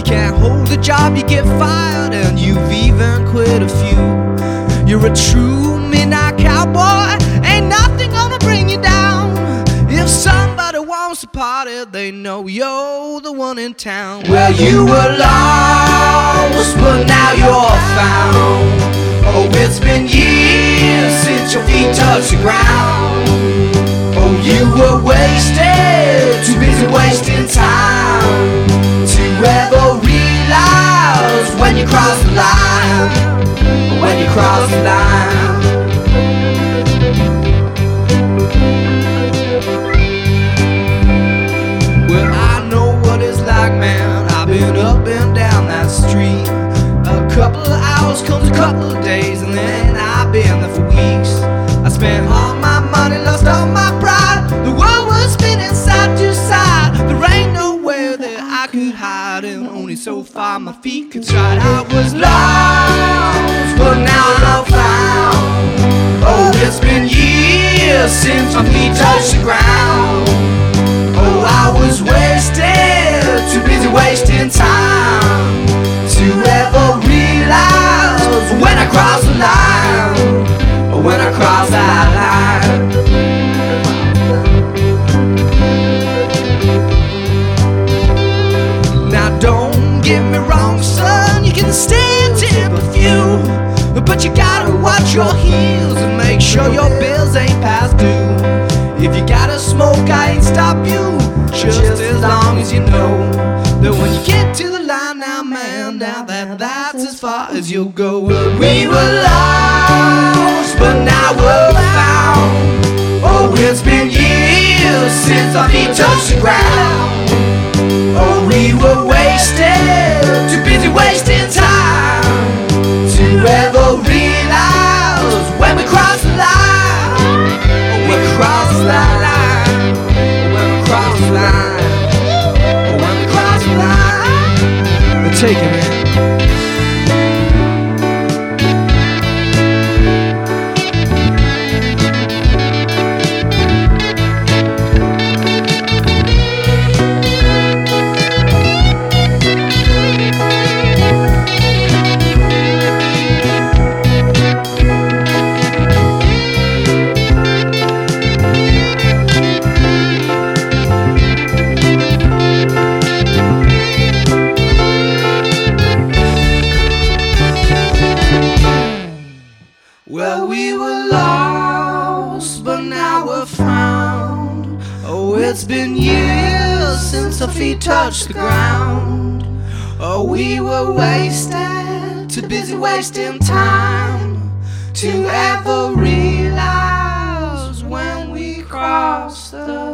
can't hold a job, you get fired, and you've even quit a few. You're a true midnight cowboy, ain't nothing gonna bring you down. If somebody wants to party, they know you're the one in town. Well, you were lost, but now you're found. Oh, it's been years since your feet touched the ground. Oh, you were wasted, too busy wasting time to ever realize when you cross the line. When you cross the line. Well, I know what it's like, man. I've been up and down that street. A couple of hours comes a couple of days, and then I've been there for weeks. I spent all my money, lost all my pride. The world was spinning side to side. There ain't nowhere that I could hide, and only so far my feet could stride. I was lost, but now I'm found. Oh, it's been years since my feet touched the ground. Oh, I was wasted, too busy wasting time to ever realize when I cross the line. When I cross that line. Now don't get me wrong, son, you can stand tip a few, but you gotta watch your heels and make sure your bills ain't past due. If you gotta smoke, I ain't stop you, just as long as you know that when you get to the line, now man, now that's as far as you'll go. We were lost, but now we're found. Oh, it's been years since our feet touched the ground. Oh, we were wasted, too busy wasting time to ever realize when we cross the line. Oh, we cross that line. When we cross the line. Oh, when we cross the line. Take it, man. Well, we were lost, but now we're found. Oh, it's been years since our feet touched the ground. Oh, we were wasted, too busy wasting time to ever realize when we crossed the